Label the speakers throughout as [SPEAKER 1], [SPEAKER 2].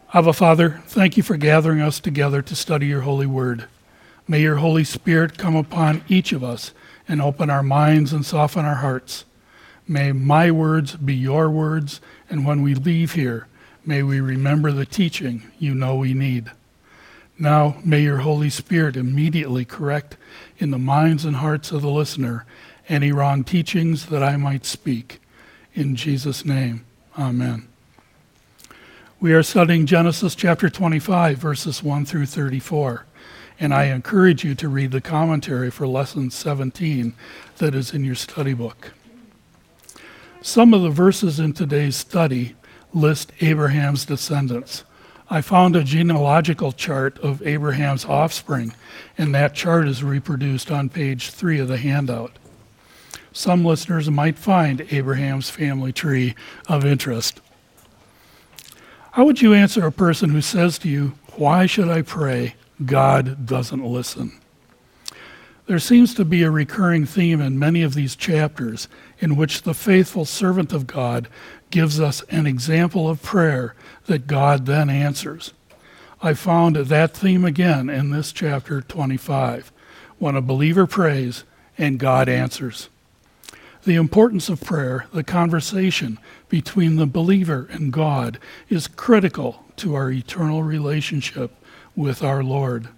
[SPEAKER 1] Abba, Father, thank you for gathering us together to study your holy word. May your Holy Spirit come upon each of us and open our minds and soften our hearts. May my words be your words, and when we leave here, may we remember the teaching you know we need. Now, may your Holy Spirit immediately correct in the minds and hearts of the listener any wrong teachings that I might speak. In Jesus' name, amen. We are studying Genesis chapter 25, verses 1 through 34, and I encourage you to read the commentary for lesson 17 that is in your study book. Some of the verses in today's study list Abraham's descendants. I found a genealogical chart of Abraham's offspring, and that chart is reproduced on page 3 of the handout. Some listeners might find Abraham's family tree of interest. How would you answer a person who says to you, "Why should I pray? God doesn't listen"? There seems to be a recurring theme in many of these chapters in which the faithful servant of God gives us an example of prayer that God then answers. I found that theme again in this chapter 25, when a believer prays and God answers. The importance of prayer, the conversation between the believer and God, is critical to our eternal relationship with our Lord.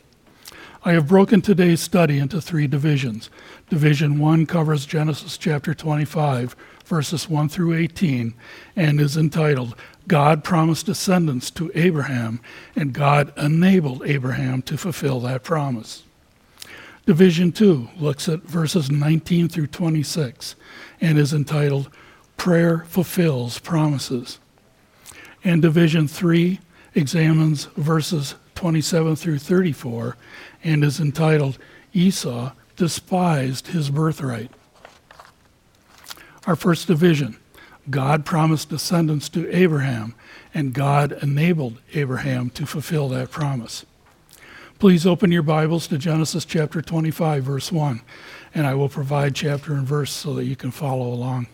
[SPEAKER 1] I have broken today's study into 3 divisions. Division 1 covers Genesis chapter 25, verses 1 through 18, and is entitled, God Promised Descendants to Abraham, and God Enabled Abraham to Fulfill That Promise. Division 2 looks at verses 19 through 26 and is entitled, Prayer Fulfills Promises. And Division 3 examines verses 27 through 34 and is entitled, Esau Despised His Birthright. Our first division, God promised descendants to Abraham, and God enabled Abraham to fulfill that promise. Please open your Bibles to Genesis chapter 25, verse 1, and I will provide chapter and verse so that you can follow along.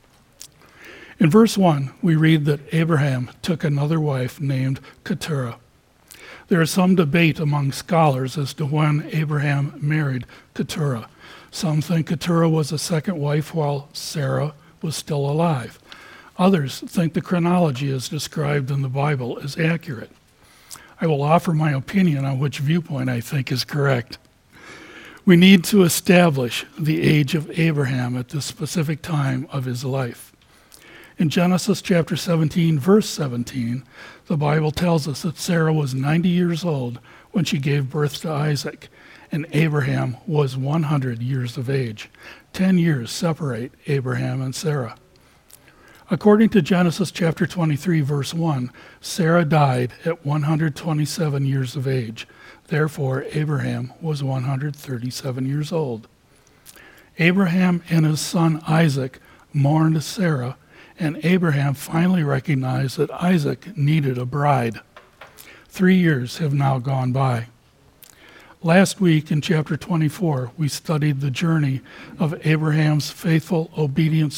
[SPEAKER 1] In verse 1, we read that Abraham took another wife named Keturah. There is some debate among scholars as to when Abraham married Keturah. Some think Keturah was a second wife while Sarah was still alive. Others think the chronology as described in the Bible is accurate. I will offer my opinion on which viewpoint I think is correct. We need to establish the age of Abraham at this specific time of his life. In Genesis chapter 17, verse 17, the Bible tells us that Sarah was 90 years old when she gave birth to Isaac, and Abraham was 100 years of age. 10 years separate Abraham and Sarah. According to Genesis chapter 23, verse 1, Sarah died at 127 years of age. Therefore, Abraham was 137 years old. Abraham and his son Isaac mourned Sarah, and Abraham finally recognized that Isaac needed a bride. 3 years have now gone by. Last week in chapter 24, we studied the journey of Abraham's faithful, obedient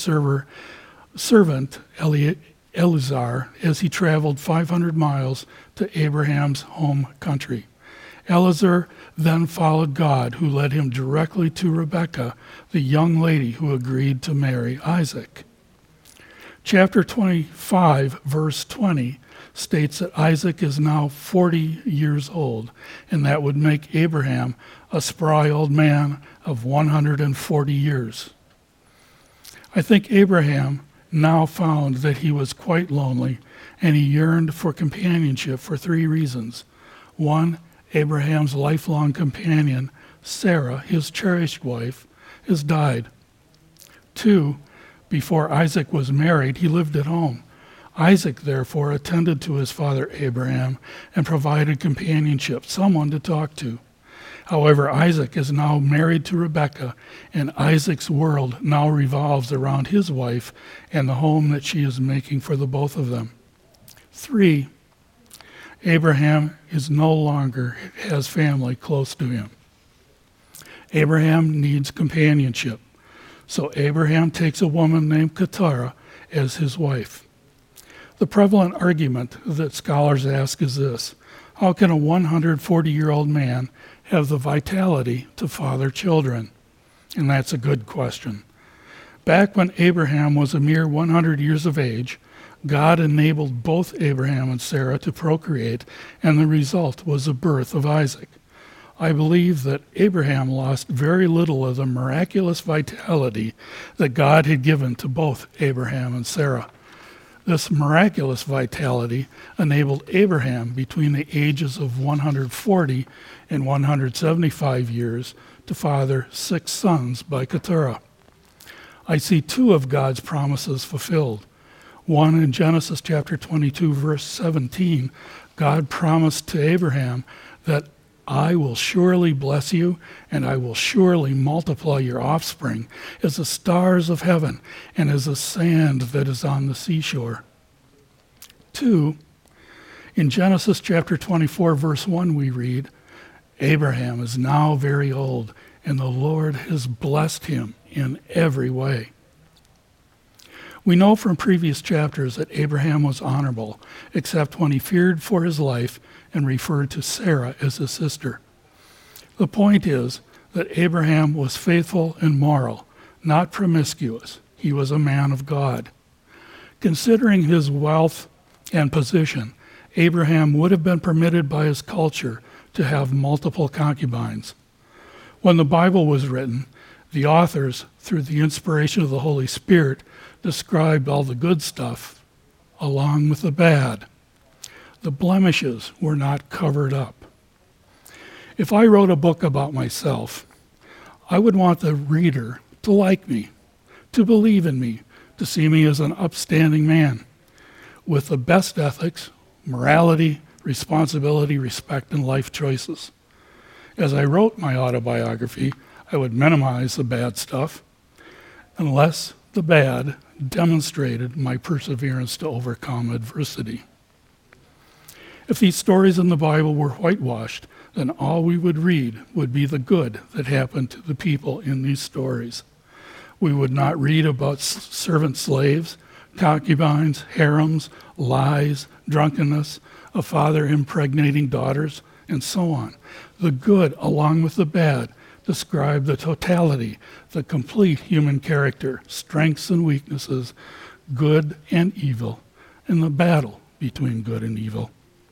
[SPEAKER 1] servant Eliezer as he traveled 500 miles to Abraham's home country. Eliezer then followed God, who led him directly to Rebekah, the young lady who agreed to marry Isaac. Chapter 25, verse 20, states that Isaac is now 40 years old, and that would make Abraham a spry old man of 140 years. I think Abraham now found that he was quite lonely, and he yearned for companionship for 3 reasons. 1, Abraham's lifelong companion, Sarah, his cherished wife, has died. 2, before Isaac was married, he lived at home. Isaac, therefore, attended to his father Abraham and provided companionship, someone to talk to. However, Isaac is now married to Rebekah, and Isaac's world now revolves around his wife and the home that she is making for the both of them. 3, Abraham is no longer has family close to him. Abraham needs companionship, so Abraham takes a woman named Keturah as his wife. The prevalent argument that scholars ask is this: how can a 140-year-old man have the vitality to father children? And that's a good question. Back when Abraham was a mere 100 years of age, God enabled both Abraham and Sarah to procreate, and the result was the birth of Isaac. I believe that Abraham lost very little of the miraculous vitality that God had given to both Abraham and Sarah. This miraculous vitality enabled Abraham, between the ages of 140 and 175 years, to father 6 sons by Keturah. I see 2 of God's promises fulfilled. One in Genesis chapter 22, verse 17, God promised to Abraham that I will surely bless you, and I will surely multiply your offspring as the stars of heaven and as the sand that is on the seashore. 2, in Genesis chapter 24, verse 1, we read, Abraham is now very old, and the Lord has blessed him in every way. We know from previous chapters that Abraham was honorable, except when he feared for his life and referred to Sarah as his sister. The point is that Abraham was faithful and moral, not promiscuous. He was a man of God. Considering his wealth and position, Abraham would have been permitted by his culture to have multiple concubines. When the Bible was written, the authors, through the inspiration of the Holy Spirit, described all the good stuff along with the bad. The blemishes were not covered up. If I wrote a book about myself, I would want the reader to like me, to believe in me, to see me as an upstanding man with the best ethics, morality, responsibility, respect, and life choices. As I wrote my autobiography, I would minimize the bad stuff, unless the bad demonstrated my perseverance to overcome adversity. If these stories in the Bible were whitewashed, then all we would read would be the good that happened to the people in these stories. We would not read about servant slaves, concubines, harems, lies, drunkenness, a father impregnating daughters, and so on. The good, along with the bad, describe the totality, the complete human character, strengths and weaknesses, good and evil, and the battle between good and evil.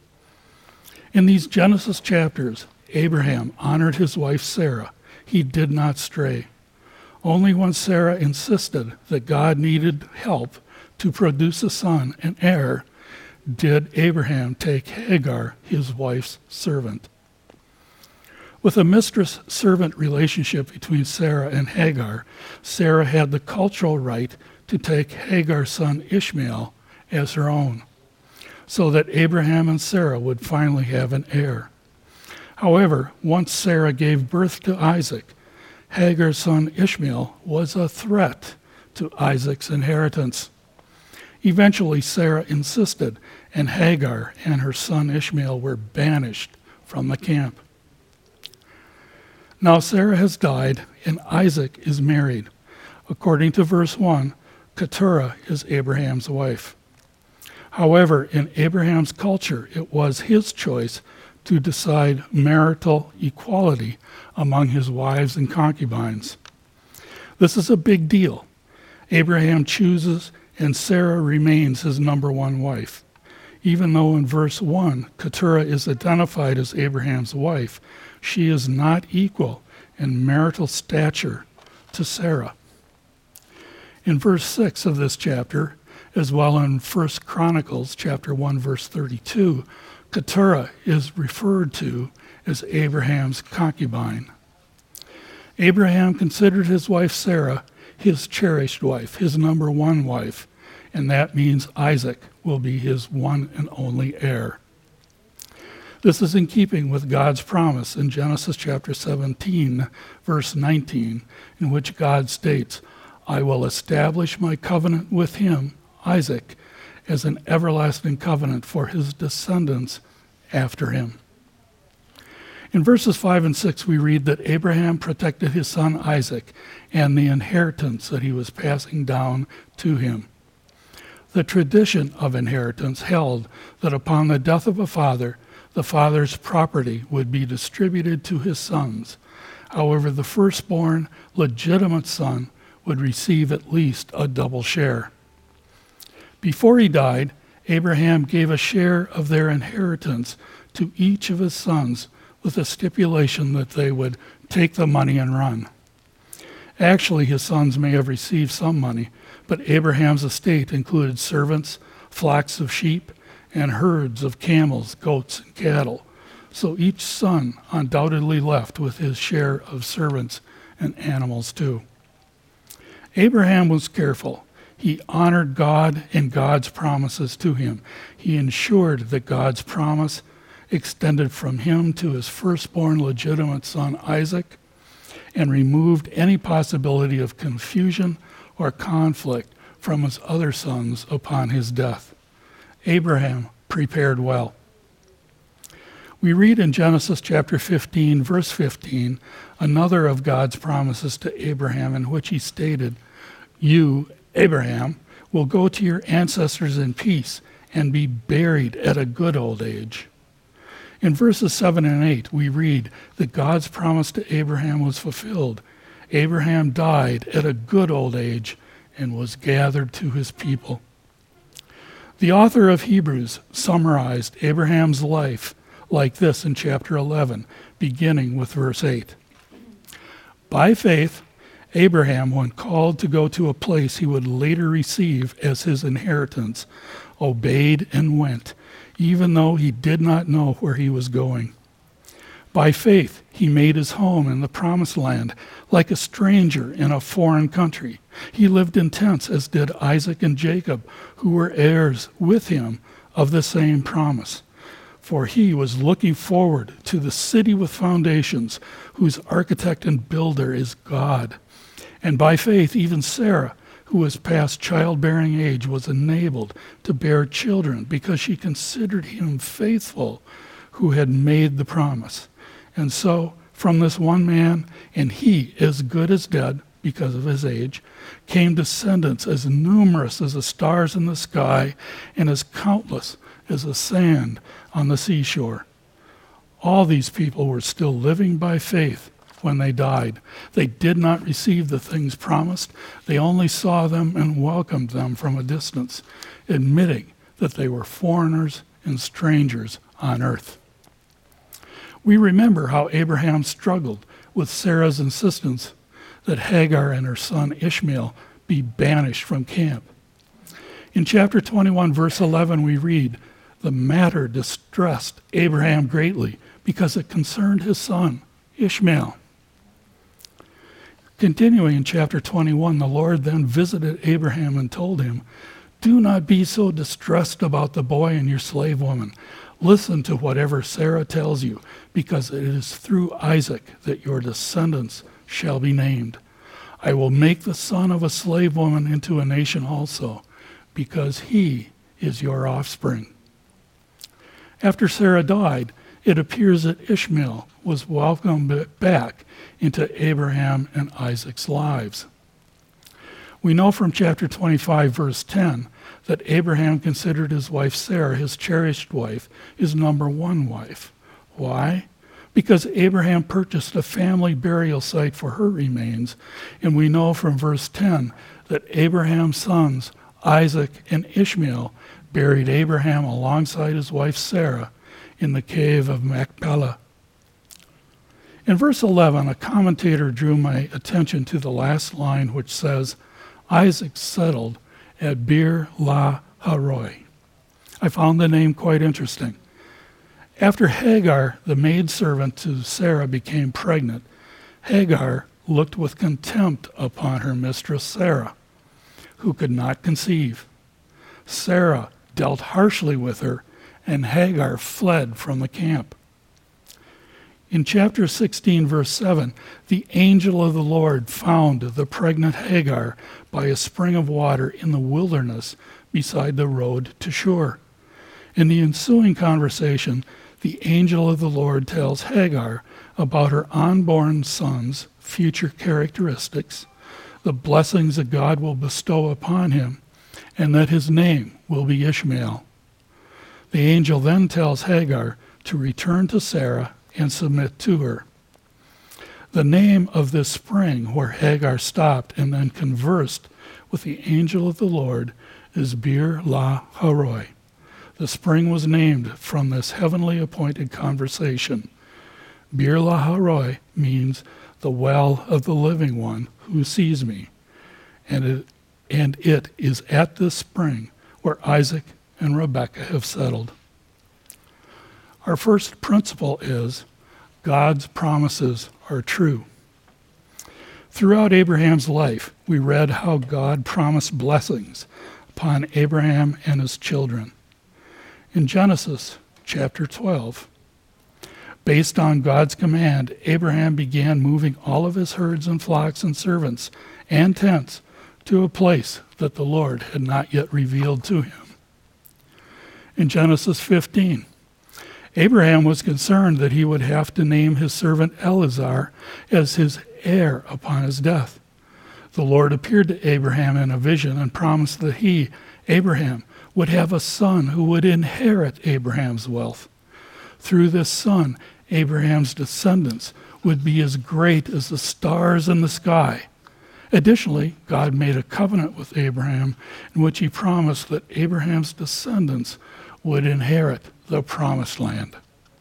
[SPEAKER 1] In these Genesis chapters, Abraham honored his wife Sarah. He did not stray. Only when Sarah insisted that God needed help to produce a son and heir did Abraham take Hagar, his wife's servant. With a mistress-servant relationship between Sarah and Hagar, Sarah had the cultural right to take Hagar's son Ishmael as her own, so that Abraham and Sarah would finally have an heir. However, once Sarah gave birth to Isaac, Hagar's son Ishmael was a threat to Isaac's inheritance. Eventually, Sarah insisted, and Hagar and her son Ishmael were banished from the camp. Now Sarah has died, and Isaac is married. According to verse 1, Keturah is Abraham's wife. However, in Abraham's culture, it was his choice to decide marital equality among his wives and concubines. This is a big deal. Abraham chooses, and Sarah remains his number one wife. Even though in verse 1, Keturah is identified as Abraham's wife, she is not equal in marital stature to Sarah. In verse 6 of this chapter, as well in 1 Chronicles chapter 1, verse 32, Keturah is referred to as Abraham's concubine. Abraham considered his wife Sarah his cherished wife, his number one wife, and that means Isaac will be his one and only heir. This is in keeping with God's promise in Genesis chapter 17, verse 19, in which God states, I will establish my covenant with him, Isaac, as an everlasting covenant for his descendants after him. In verses 5 and 6, we read that Abraham protected his son Isaac and the inheritance that he was passing down to him. The tradition of inheritance held that upon the death of a father, the father's property would be distributed to his sons. However, the firstborn, legitimate son would receive at least a double share. Before he died, Abraham gave a share of their inheritance to each of his sons with a stipulation that they would take the money and run. Actually, his sons may have received some money, but Abraham's estate included servants, flocks of sheep, and herds of camels, goats, and cattle. So each son undoubtedly left with his share of servants and animals too. Abraham was careful. He honored God and God's promises to him. He ensured that God's promise extended from him to his firstborn legitimate son Isaac, and removed any possibility of confusion or conflict from his other sons upon his death. Abraham prepared well. We read in Genesis chapter 15, verse 15, another of God's promises to Abraham in which he stated, "You, Abraham, will go to your ancestors in peace and be buried at a good old age." In verses 7 and 8, we read that God's promise to Abraham was fulfilled. Abraham died at a good old age and was gathered to his people. The author of Hebrews summarized Abraham's life like this in chapter 11, beginning with verse 8. By faith, Abraham, when called to go to a place he would later receive as his inheritance, obeyed and went, even though he did not know where he was going. By faith, he made his home in the promised land like a stranger in a foreign country. He lived in tents, as did Isaac and Jacob, who were heirs with him of the same promise. For he was looking forward to the city with foundations, whose architect and builder is God. And by faith, even Sarah, who was past childbearing age, was enabled to bear children because she considered him faithful who had made the promise. And so, from this one man, and he as good as dead because of his age, came descendants as numerous as the stars in the sky and as countless as the sand on the seashore. All these people were still living by faith when they died. They did not receive the things promised. They only saw them and welcomed them from a distance, admitting that they were foreigners and strangers on earth. We remember how Abraham struggled with Sarah's insistence that Hagar and her son Ishmael be banished from camp. In chapter 21, verse 11, we read, "The matter distressed Abraham greatly because it concerned his son Ishmael." Continuing in chapter 21, the Lord then visited Abraham and told him, "Do not be so distressed about the boy and your slave woman. Listen to whatever Sarah tells you, because it is through Isaac that your descendants shall be named. I will make the son of a slave woman into a nation also, because he is your offspring." After Sarah died, it appears that Ishmael was welcomed back into Abraham and Isaac's lives. We know from chapter 25, verse 10, that Abraham considered his wife Sarah, his cherished wife, his number one wife. Why? Because Abraham purchased a family burial site for her remains, and we know from verse 10 that Abraham's sons, Isaac and Ishmael, buried Abraham alongside his wife Sarah in the cave of Machpelah. In verse 11, a commentator drew my attention to the last line, which says, "Isaac settled at Beer La Haroi." I found the name quite interesting. After Hagar, the maidservant to Sarah, became pregnant, Hagar looked with contempt upon her mistress Sarah, who could not conceive. Sarah dealt harshly with her, and Hagar fled from the camp. In chapter 16, verse 7, the angel of the Lord found the pregnant Hagar by a spring of water in the wilderness beside the road to Shur. In the ensuing conversation, the angel of the Lord tells Hagar about her unborn son's future characteristics, the blessings that God will bestow upon him, and that his name will be Ishmael. The angel then tells Hagar to return to Sarah and submit to her. The name of this spring where Hagar stopped and then conversed with the angel of the Lord is Beer La Haroi. The spring was named from this heavenly appointed conversation. Beer La Haroi means the well of the living one who sees me. And it is at this spring where Isaac and Rebekah have settled. Our first principle is God's promises are true. Throughout Abraham's life, we read how God promised blessings upon Abraham and his children. In Genesis chapter 12, based on God's command, Abraham began moving all of his herds and flocks and servants and tents to a place that the Lord had not yet revealed to him. In Genesis 15, Abraham was concerned that he would have to name his servant Eleazar as his heir upon his death. The Lord appeared to Abraham in a vision and promised that he, Abraham, would have a son who would inherit Abraham's wealth. Through this son, Abraham's descendants would be as great as the stars in the sky. Additionally, God made a covenant with Abraham in which he promised that Abraham's descendants would inherit the promised land.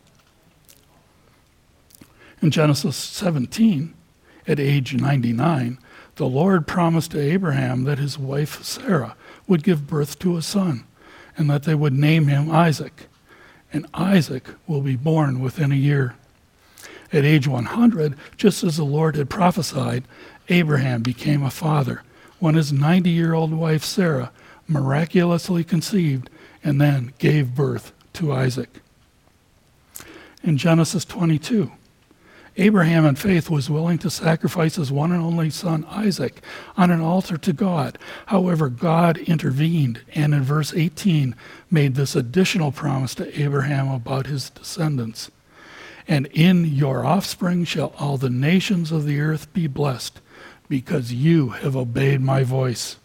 [SPEAKER 1] In Genesis 17, at age 99, the Lord promised to Abraham that his wife Sarah would give birth to a son, and that they would name him Isaac. And Isaac will be born within a year. At age 100, just as the Lord had prophesied, Abraham became a father when his 90-year-old wife Sarah miraculously conceived and then gave birth to Isaac. In Genesis 22, Abraham in faith was willing to sacrifice his one and only son Isaac on an altar to God. However, God intervened and in verse 18 made this additional promise to Abraham about his descendants. And in your offspring shall all the nations of the earth be blessed, because you have obeyed my voice.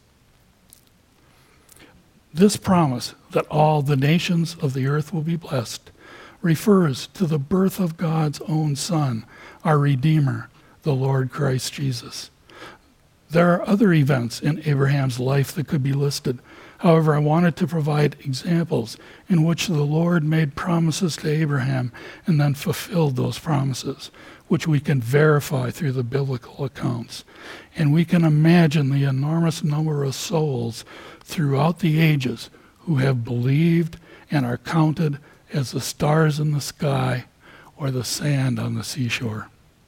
[SPEAKER 1] This promise that all the nations of the earth will be blessed refers to the birth of God's own Son, our Redeemer, the Lord Christ Jesus. There are other events in Abraham's life that could be listed. However, I wanted to provide examples in which the Lord made promises to Abraham and then fulfilled those promises, which we can verify through the biblical accounts. And we can imagine the enormous number of souls throughout the ages who have believed and are counted as the stars in the sky or the sand on the seashore.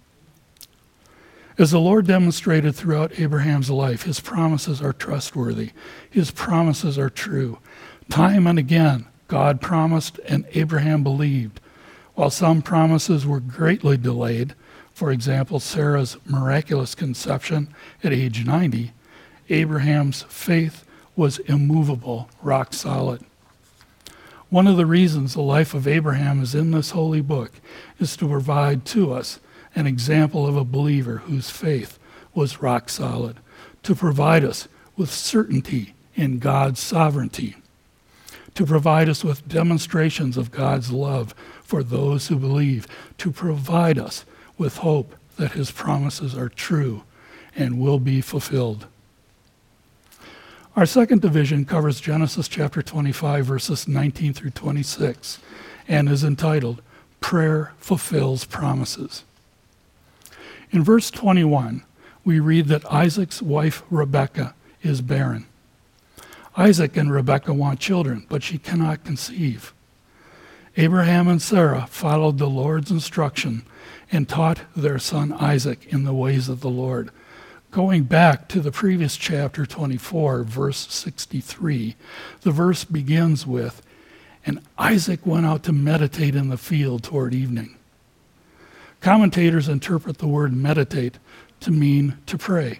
[SPEAKER 1] As the Lord demonstrated throughout Abraham's life, his promises are trustworthy. His promises are true. Time and again, God promised and Abraham believed. While some promises were greatly delayed, for example, Sarah's miraculous conception at age 90, Abraham's faith was immovable, rock solid. One of the reasons the life of Abraham is in this holy book is to provide to us an example of a believer whose faith was rock solid, to provide us with certainty in God's sovereignty, to provide us with demonstrations of God's love for those who believe, to provide us with hope that his promises are true and will be fulfilled. Our second division covers Genesis chapter 25, verses 19 through 26, and is entitled, Prayer Fulfills Promises. In verse 21, we read that Isaac's wife Rebekah is barren. Isaac and Rebekah want children, but she cannot conceive. Abraham and Sarah followed the Lord's instruction and taught their son Isaac in the ways of the Lord. Going back to the previous chapter 24, verse 63, the verse begins with, "And Isaac went out to meditate in the field toward evening." Commentators interpret the word meditate to mean to pray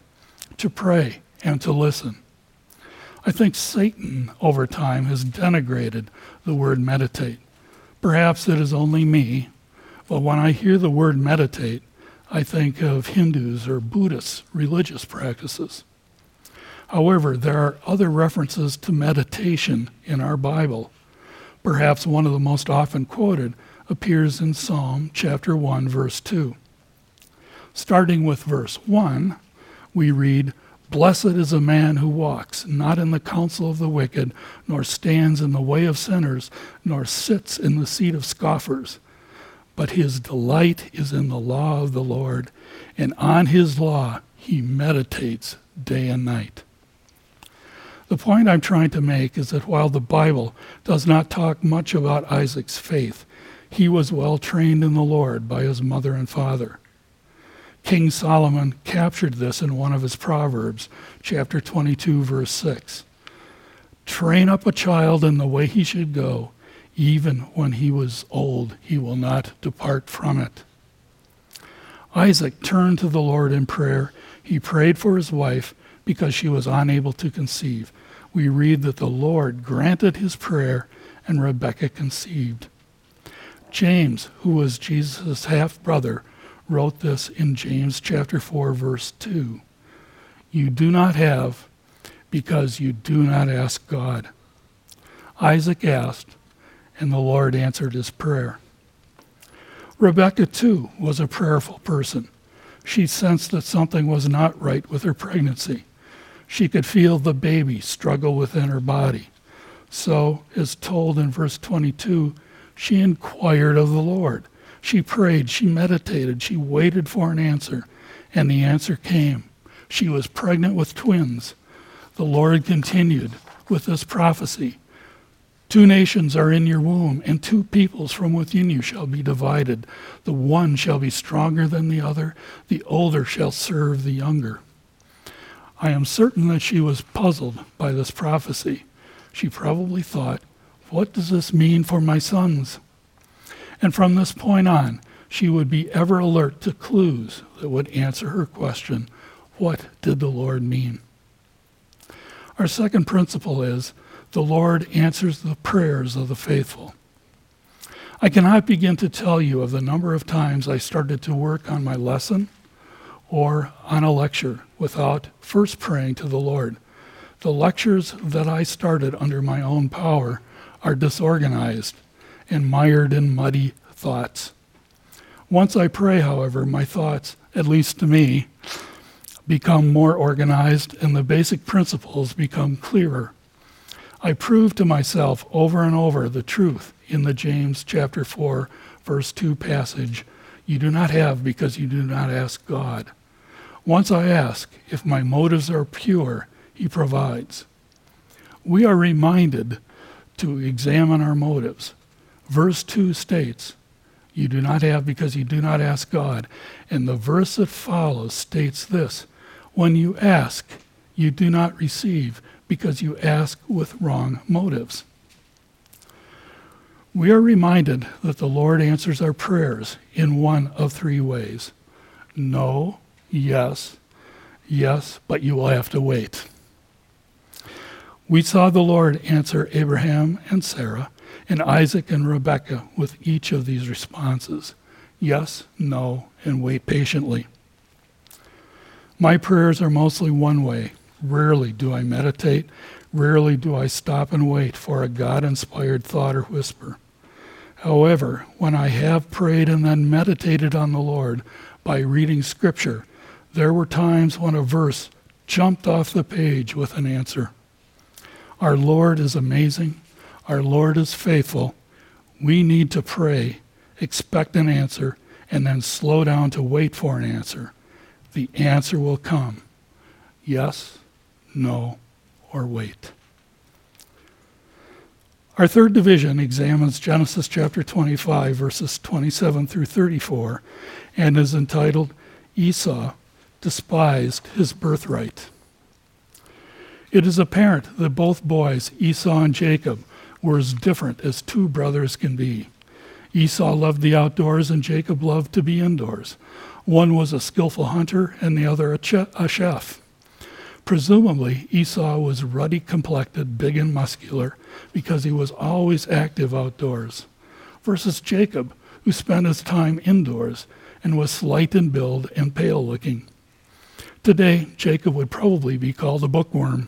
[SPEAKER 1] and to listen. I think Satan over time has denigrated the word meditate. Perhaps it is only me, but when I hear the word meditate, I think of Hindus or Buddhist religious practices. However, there are other references to meditation in our Bible. Perhaps one of the most often quoted appears in Psalm chapter 1, verse 2. Starting with verse 1, we read, "Blessed is a man who walks not in the counsel of the wicked, nor stands in the way of sinners, nor sits in the seat of scoffers. But his delight is in the law of the Lord, and on his law he meditates day and night." The point I'm trying to make is that while the Bible does not talk much about Isaac's faith, he was well trained in the Lord by his mother and father. King Solomon captured this in one of his Proverbs, chapter 22, verse 6. "Train up a child in the way he should go. Even when he was old, he will not depart from it." Isaac turned to the Lord in prayer. He prayed for his wife because she was unable to conceive. We read that the Lord granted his prayer and Rebekah conceived. James, who was Jesus' half-brother, wrote this in James chapter 4, verse 2. "You do not have because you do not ask God." Isaac asked, and the Lord answered his prayer. Rebekah, too, was a prayerful person. She sensed that something was not right with her pregnancy. She could feel the baby struggle within her body. So, as told in verse 22, she inquired of the Lord. She prayed, she meditated, she waited for an answer, and the answer came. She was pregnant with twins. The Lord continued with this prophecy. "Two nations are in your womb, and two peoples from within you shall be divided. The one shall be stronger than the other. The older shall serve the younger." I am certain that she was puzzled by this prophecy. She probably thought, "What does this mean for my sons?" And from this point on, she would be ever alert to clues that would answer her question, what did the Lord mean? Our second principle is, the Lord answers the prayers of the faithful. I cannot begin to tell you of the number of times I started to work on my lesson or on a lecture without first praying to the Lord. The lectures that I started under my own power are disorganized and mired in muddy thoughts. Once I pray, however, my thoughts, at least to me, become more organized and the basic principles become clearer. I prove to myself over and over the truth in the James chapter 4, verse 2 passage. You do not have because you do not ask God. Once I ask, if my motives are pure, he provides. We are reminded to examine our motives. Verse 2 states, you do not have because you do not ask God. And the verse that follows states this, when you ask, you do not receive because you ask with wrong motives. We are reminded that the Lord answers our prayers in one of three ways. No, yes, yes, but you will have to wait. We saw the Lord answer Abraham and Sarah and Isaac and Rebekah with each of these responses. Yes, no, and wait patiently. My prayers are mostly one way. Rarely do I meditate. Rarely do I stop and wait for a God-inspired thought or whisper. However, when I have prayed and then meditated on the Lord by reading Scripture, there were times when a verse jumped off the page with an answer. Our Lord is amazing. Our Lord is faithful. We need to pray, expect an answer, and then slow down to wait for an answer. The answer will come. Yes, no, or wait. Our third division examines Genesis chapter 25, verses 27 through 34, and is entitled, Esau Despised His Birthright. It is apparent that both boys, Esau and Jacob, were as different as two brothers can be. Esau loved the outdoors and Jacob loved to be indoors. One was a skillful hunter and the other a chef. Presumably, Esau was ruddy-complected, big and muscular, because he was always active outdoors, versus Jacob, who spent his time indoors and was slight in build and pale-looking. Today, Jacob would probably be called a bookworm.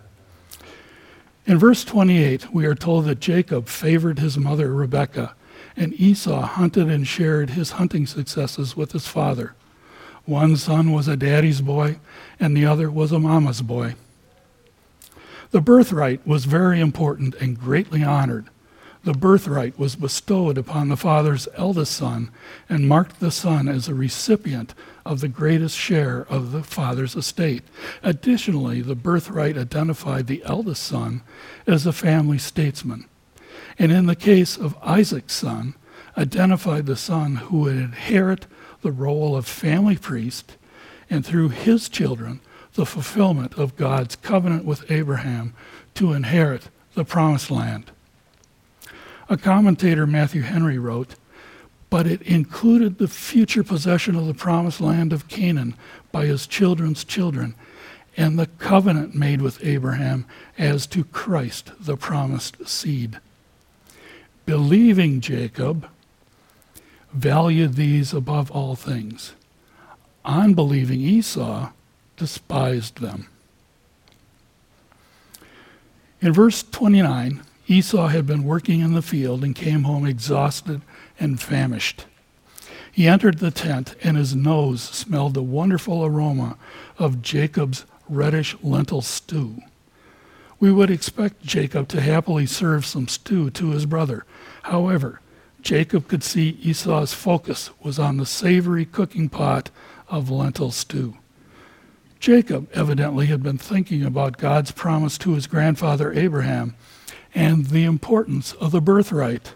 [SPEAKER 1] In verse 28, we are told that Jacob favored his mother Rebekah, and Esau hunted and shared his hunting successes with his father. One son was a daddy's boy, and the other was a mama's boy. The birthright was very important and greatly honored. The birthright was bestowed upon the father's eldest son and marked the son as a recipient of the greatest share of the father's estate. Additionally, the birthright identified the eldest son as a family statesman, and in the case of Isaac's son, identified the son who would inherit the role of family priest, and through his children, the fulfillment of God's covenant with Abraham to inherit the promised land. A commentator, Matthew Henry, wrote, "But it included the future possession of the promised land of Canaan by his children's children, and the covenant made with Abraham as to Christ, the promised seed." Believing Jacob valued these above all things. Unbelieving Esau despised them. In verse 29, Esau had been working in the field and came home exhausted and famished. He entered the tent, and his nose smelled the wonderful aroma of Jacob's reddish lentil stew. We would expect Jacob to happily serve some stew to his brother. However, Jacob could see Esau's focus was on the savory cooking pot of lentil stew. Jacob evidently had been thinking about God's promise to his grandfather Abraham and the importance of the birthright.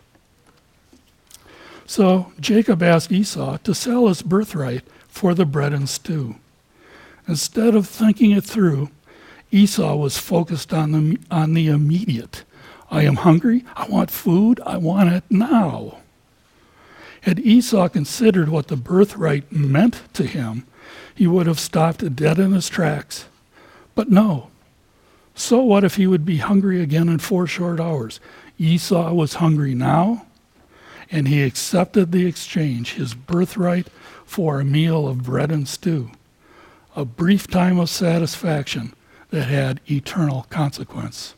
[SPEAKER 1] So Jacob asked Esau to sell his birthright for the bread and stew. Instead of thinking it through, Esau was focused on the immediate. I am hungry, I want food, I want it now. Had Esau considered what the birthright meant to him, he would have stopped dead in his tracks. But no. So what if he would be hungry again in 4 short hours? Esau was hungry now, and he accepted the exchange, his birthright for a meal of bread and stew, a brief time of satisfaction that had eternal consequence.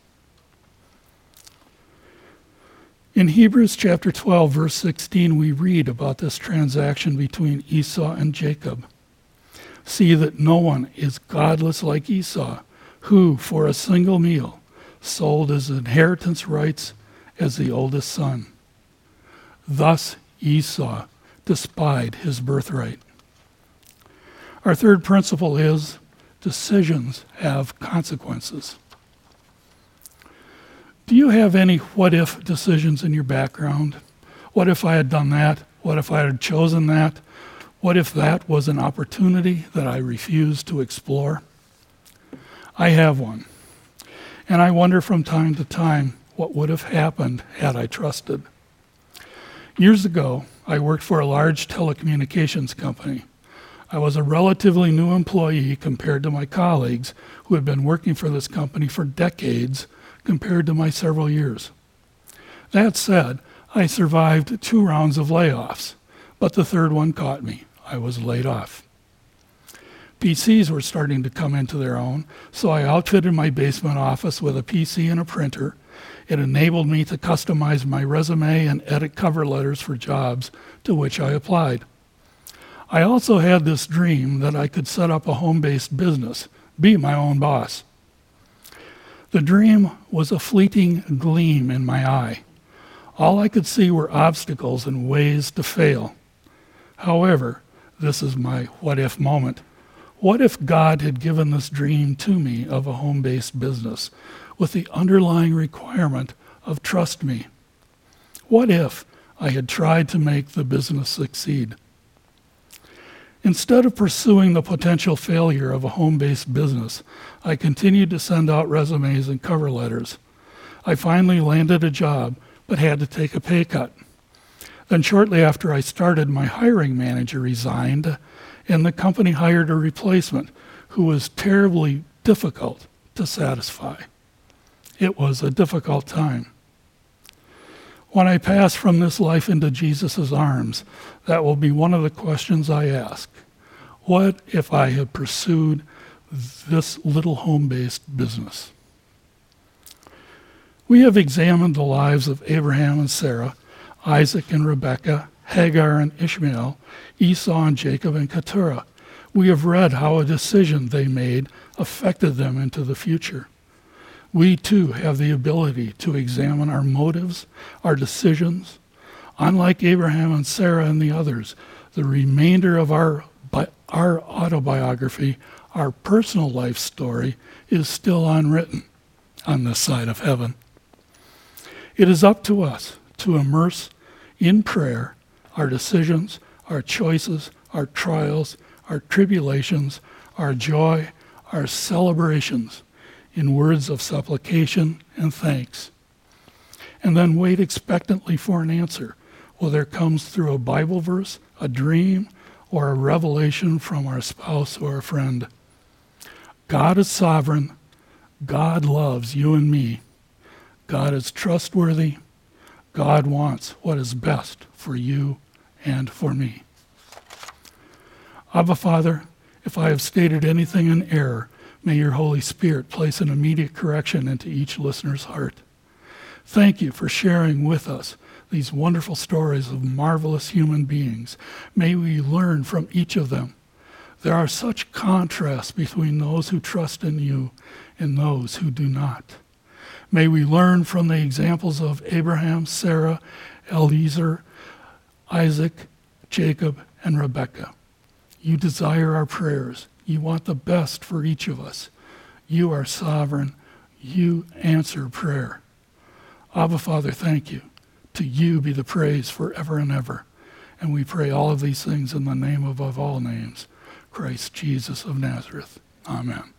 [SPEAKER 1] In Hebrews chapter 12, verse 16, we read about this transaction between Esau and Jacob. See that no one is godless like Esau, who, for a single meal, sold his inheritance rights as the oldest son. Thus Esau despised his birthright. Our third principle is decisions have consequences. Do you have any what-if decisions in your background? What if I had done that? What if I had chosen that? What if that was an opportunity that I refused to explore? I have one. And I wonder from time to time what would have happened had I trusted. Years ago, I worked for a large telecommunications company. I was a relatively new employee compared to my colleagues who had been working for this company for decades compared to my several years. That said, I survived 2 rounds of layoffs, but the third one caught me. I was laid off. PCs were starting to come into their own, so I outfitted my basement office with a PC and a printer. It enabled me to customize my resume and edit cover letters for jobs to which I applied. I also had this dream that I could set up a home-based business, be my own boss. The dream was a fleeting gleam in my eye. All I could see were obstacles and ways to fail. However, this is my what-if moment. What if God had given this dream to me of a home-based business with the underlying requirement of trust me? What if I had tried to make the business succeed? Instead of pursuing the potential failure of a home-based business, I continued to send out resumes and cover letters. I finally landed a job, but had to take a pay cut. Then shortly after I started, my hiring manager resigned, and the company hired a replacement who was terribly difficult to satisfy. It was a difficult time. When I pass from this life into Jesus' arms, that will be one of the questions I ask. What if I had pursued this little home-based business. We have examined the lives of Abraham and Sarah, Isaac and Rebekah, Hagar and Ishmael, Esau and Jacob and Keturah. We have read how a decision they made affected them into the future. We too have the ability to examine our motives, our decisions. Unlike Abraham and Sarah and the others, the remainder of our autobiography, our personal life story, is still unwritten on this side of heaven. It is up to us to immerse in prayer our decisions, our choices, our trials, our tribulations, our joy, our celebrations in words of supplication and thanks. And then wait expectantly for an answer, whether it comes through a Bible verse, a dream, or a revelation from our spouse or a friend. God is sovereign. God loves you and me. God is trustworthy. God wants what is best for you and for me. Abba, Father, if I have stated anything in error, may your Holy Spirit place an immediate correction into each listener's heart. Thank you for sharing with us these wonderful stories of marvelous human beings. May we learn from each of them. There are such contrasts between those who trust in you and those who do not. May we learn from the examples of Abraham, Sarah, Eliezer, Isaac, Jacob, and Rebekah. You desire our prayers. You want the best for each of us. You are sovereign. You answer prayer. Abba, Father, thank you. To you be the praise forever and ever. And we pray all of these things in the name above all names, Christ Jesus of Nazareth. Amen.